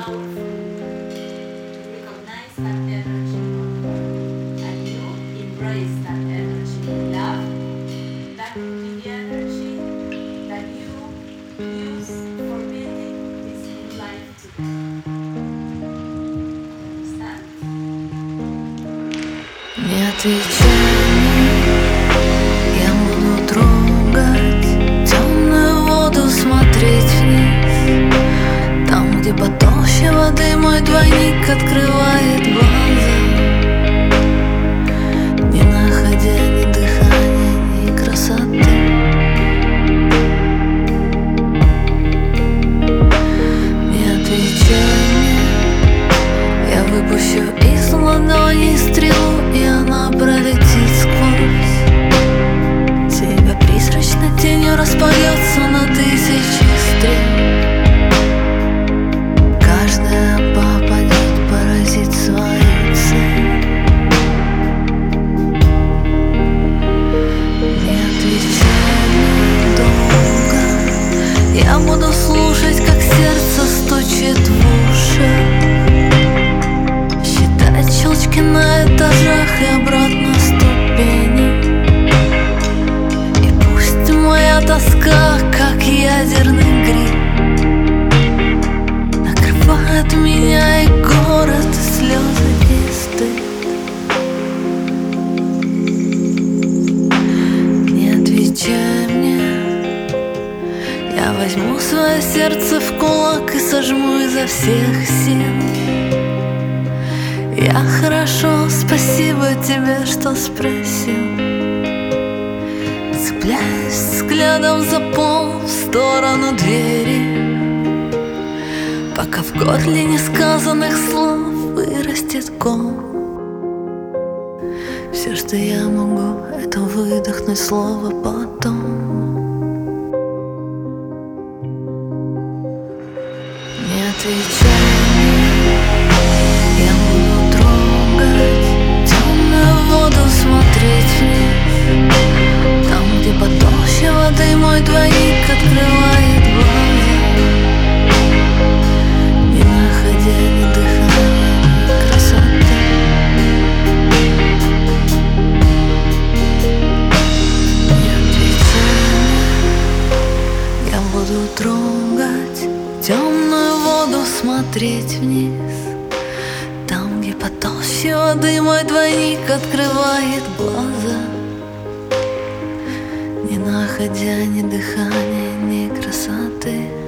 powerful to recognize that energy and you embrace that energy. Love, that would be the energy that you use for building this new life today. Understand? Не отвечай мне, я буду трогать темную воду, смотреть вниз. Там, где потолще воды, мой двойник открывает глаза, не находя ни дыхания, ни красоты. Не отвечай мне, я выпущу из ладони стрелу, и она пролетит сквозь тебя, призрачной тенью распоется на тысячи стрел. Каждая попадет, поразит свою цель. Не отвечай мне долго, я буду слушать, как сердце стучит в уши, считать щелчки на этажах и обратно ступени. И пусть моя тоска, как ядерный гриб, накрывает меня и город, и слезы, и стыд. Не отвечай мне, я возьму свое сердце в кулак и сожму изо всех сил. Я хорошо, спасибо тебе, что спросил. Цепляюсь взглядом за пол в сторону двери, пока в горле несказанных слов вырастет ком. Все, что я могу, это выдохнуть слово потом. Не отвечай мне, я буду трогать темную воду, смотреть вниз. Там, где потолще воды, мой двойник открывает глаза, не находя ни дыхания, ни красоты. Не отвечай мне, я буду трогать темную воду, смотреть вниз. Там, где потолще воды, мой двойник открывает глаза, не находя ни дыхания, ни красоты.